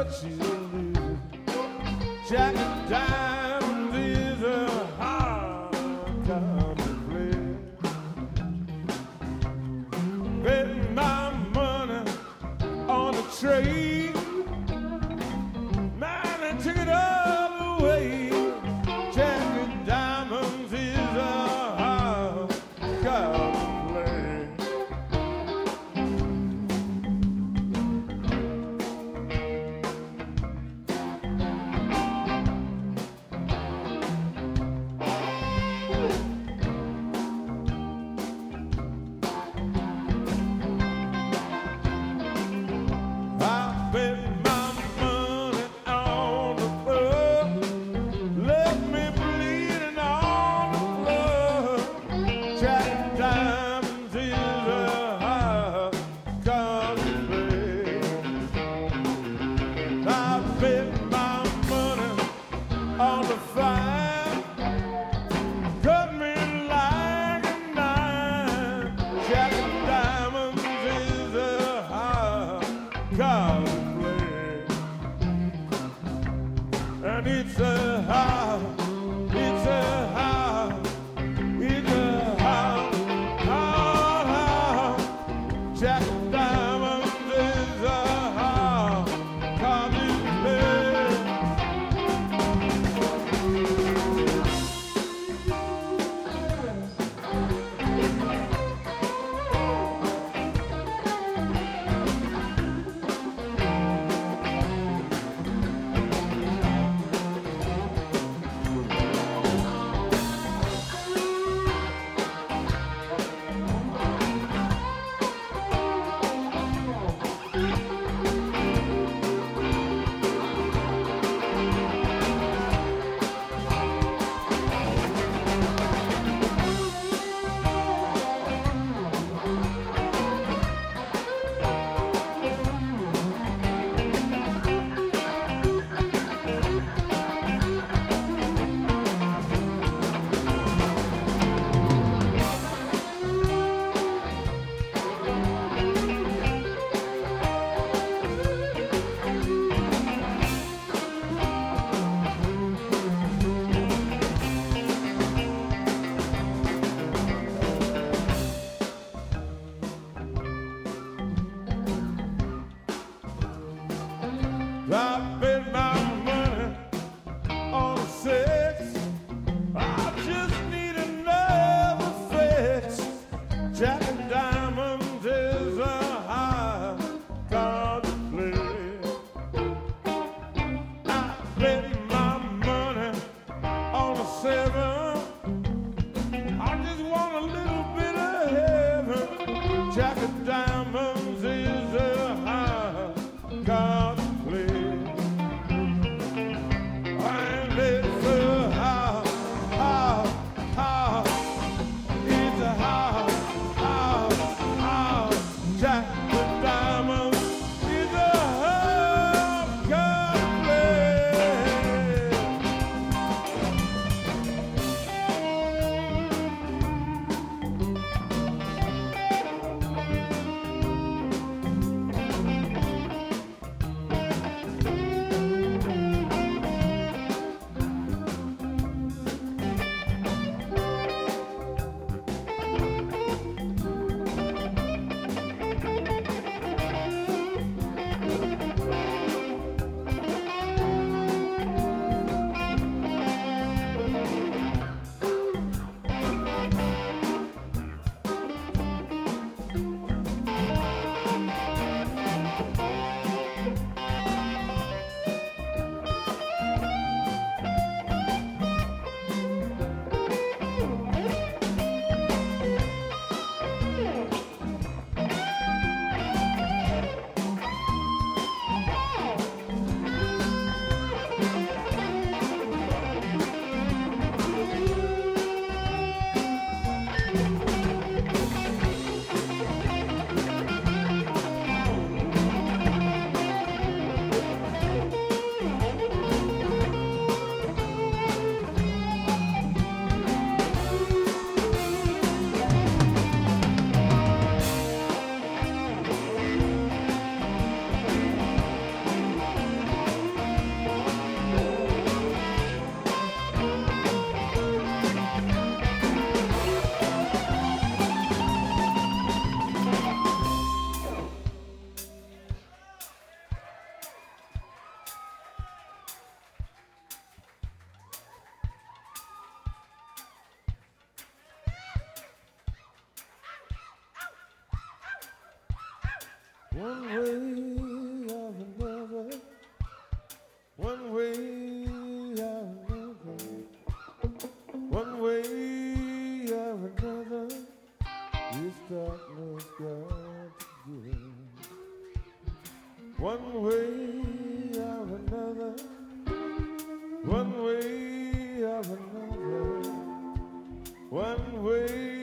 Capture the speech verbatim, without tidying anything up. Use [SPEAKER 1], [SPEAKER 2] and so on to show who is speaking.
[SPEAKER 1] she'll lose. Jack and Diamonds is a hard time to play. Betting my money on the trade, man, I took it all away. Jack and Diamonds is a hard time to play. I bet my money on the club, left me bleeding on the floor. Jack Diamonds is a high cosplay. I bet my money on the fire, cut me like a knife. Jack Diamonds is a high cosplay, and it's a how, it's a how, it's a how, how, how. Jack Diamonds is a how cosplay. I bet my money on sex. I just need another fix. Jack and Diamonds is a high cosplay. I bet my money on a seven. I just want a little bit of heaven. Jack and Diamonds is a high cosplay. And it's a how, how, how, it's a how, how, One way or another, one way or another, one way or another, this darkness got to give. One way or another, one way or another, one way